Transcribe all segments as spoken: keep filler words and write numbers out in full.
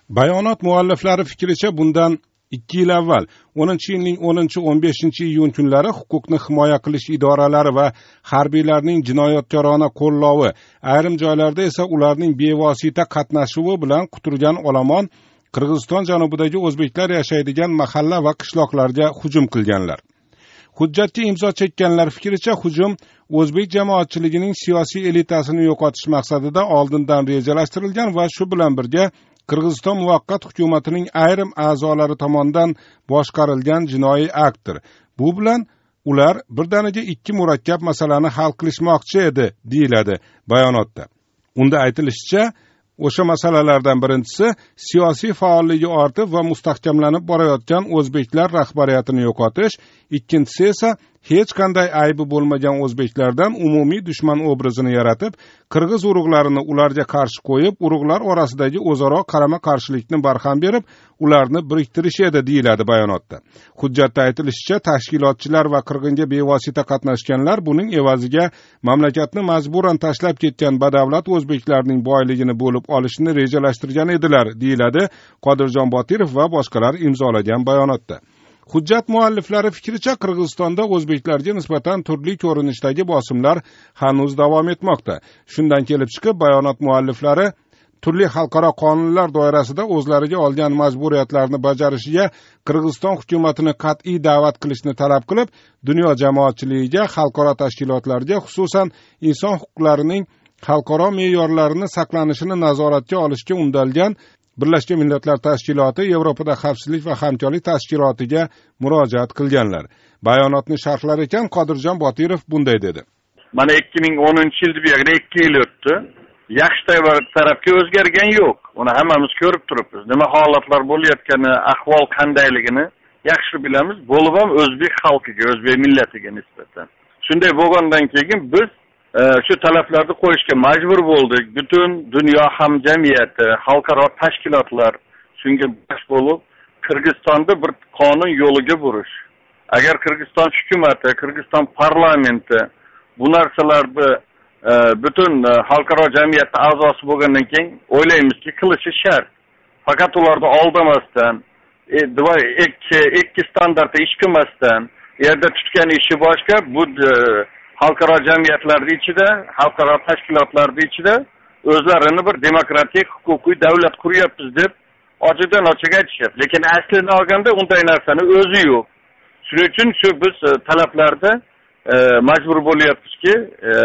Bayonot mualliflari fikricha bundan ikki yil avval o'ninchi yilning o'ninchi o'n beshinchi iyun kunlari huquqni himoya qilish idoralari va harbiylarning jinoyatkorona qo'llovi, ayrim joylarda esa ularning bevosita qatnashuvi bilan quturgan olomon Qirg'iziston janubidagi o'zbeklar yashaydigan mahalla va qishloqlarga hujum qilganlar. Hujjatga imzo chekkanlar fikricha hujum o'zbek jamoatchiligining siyosiy elitasini yo'qotish maqsadida oldindan rejalashtirilgan va shu bilan birga Qirg'iziston muvaqqat hukumatining ayrim a'zolari tomonidan boshqarilgan jinoiy aktdir. Bu bilan ular birdaniga ikki murakkab masalani hal qilishmoqchi edi, deyiladi bayonotda. Unda aytilishicha, o'sha masalalardan birinchisi siyosiy faolligi ortib va mustahkamlanib borayotgan o'zbeklar rahbariyatini yo'qotish, ikkinchisi esa hech qanday aybi bo'lmagan o'zbeklardan umumiy dushman obrazini yaratib, qirg'iz urug'larini ularga qarshi qo'yib, urug'lar orasidagi o'zaro qarama-qarshilikni barham berib, ularni biriktirish edi, deyiladi bayonotda. Hujjatda aytilishicha, tashkilotchilar va qirg'inga bevosita qatnashganlar buning evaziga mamlakatni majburan tashlab ketgan badavlat o'zbeklarning boyligini bo'lib olishni rejalashtirgan edilar, deyiladi Qodirjon Botirov va boshqalar imzolagan bayonotda. Hujjat mualliflari fikricha, Qirg'izistonda o'zbeklarga nisbatan turli ko'rinishdagi bosimlar hanuz davom etmoqda. Shundan kelib chiqib, bayonot mualliflari turli xalqaro qonunlar doirasida o'zlariga olgan majburiyatlarni bajarishiga Qirg'iziston hukumatini qat'iy da'vat qilishni talab qilib, dunyo jamoatchiligiga, xalqaro tashkilotlarga, xususan inson huquqlarining xalqaro me'yorlarini saqlanishini nazoratga olishga undalgan Birlashgan Millatlar Tashkiloti, Yevropada Xavfsizlik va hamkorlik tashkilotiga murojaat qilganlar. Bayonotni sharhlar ekan Qodirjon Botirov bunday dedi. Mana ikki ming o'ninchi yilda bu yerda ikki yil o'tdi. Yaxshi tarafga o'zgargan yo'q. Uni hammamiz ko'rib turibmiz. Nima holatlar bo'layotgani, ahvol qandayligini yaxshi bilamiz. Bo'lib ham o'zbek xalqiga, o'zbek millatiga nisbatan. Shunday bo'lgandan keyin biz shu talablarni qo'yishga majbur bo'ldik. Butun dunyo hamjamiyati, xalqaro tashkilotlar shunga bash bo'lib, Qirg'izistonda bir qonun yo'liga burish. Agar Qirg'iziston hukumati, Qirg'iziston parlamenti bu narsalarni butun xalqaro jamiyatning a'zosi bo'lgandan keyin o'ylaymizki, qilishi shart. Faqat ularni aldamasdan, ikki ikki standartda ish qilmasdan, yerda tutgan ishi boshqa, bu xalqaro jamiyatlarning ichida, xalqaro tashkilotlarning ichida o'zlarini bir demokratik, huquqiy davlat quryapmiz deb ochiqdan ochiq aytishyapti. Lekin aslini olganda unday narsani o'zi yo'q. Shuning uchun shu biz talablarda majbur bo'lyapmizki,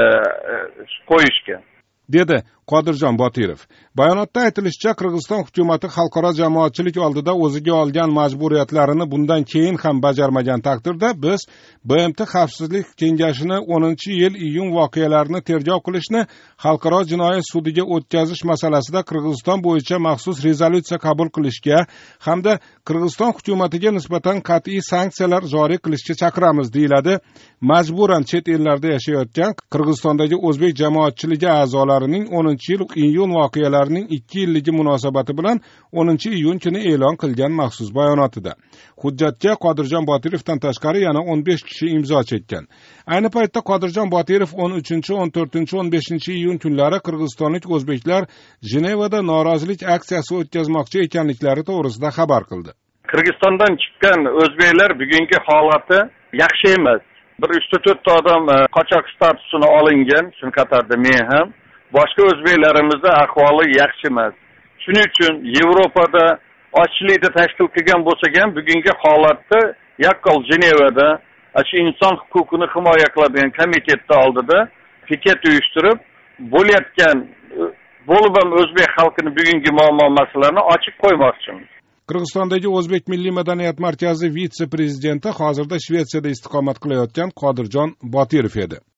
qo'yishga, dedi Qodirjon Botirov. Bayonotda aytilishicha, Qirg'iziston hukumati xalqaro jamoatchilik oldida o'ziga olgan majburiyatlarini bundan keyin ham bajarmagan taqdirda biz B M T Xavfsizlik kengashini o'ninchi yil iyun voqealarini tergov qilishni xalqaro jinoyat sudiga o'tkazish masalasida Qirg'iziston bo'yicha maxsus rezolyutsiya qabul qilishga hamda Qirg'iziston hukumatiga nisbatan qat'iy sanksiyalar joriy qilishga chaqiramiz, deyiladi majburan chet ellarda yashayotgan Qirg'izistondagi o'zbek jamoatchiligi a'zolarining o'ninchi yil iyun voqealarining ikki yilligi munosabati bilan o'ninchi iyun kuni e'lon qilgan maxsus bayonotida. Hujjatga Qodirjon Botirovdan tashqari yana o'n besh kishi imzo chekkan. Ayni paytda Qodirjon Botirov o'n uchinchi, o'n to'rtinchi, o'n beshinchi iyun kunlari qirg'izistonlik o'zbeklar Jenevada norozilik aksiyasi o'tkazmoqchi ekanliklari to'g'risida xabar qildi. Qirg'izistondan chiqqan o'zbeklar bugungi holati yaxshi emas. Bir uch to'rtta odam qochoq statusini olingan, shuni qatorda men ham. Boshqa o'zbeklarimizni ahvoli yaxshi emas. Shuning uchun Yevropada ochlikni tashkil qilgan bo'lsa ham bugungi holatda yaqqol Jenevada shu inson huquqini himoya qiladigan komitetda oldida piket uyushtirib, bo'layotgan bo'lib ham o'zbek xalqining bugungi muammo masalalarini ochiq qo'ymoqchimiz. Qirg'izistondagi O'zbek Milliy madaniyat markazi vitse-prezidenti hozirda Shvetsiyada istiqomat qilayotgan Qodirjon Botirov edi.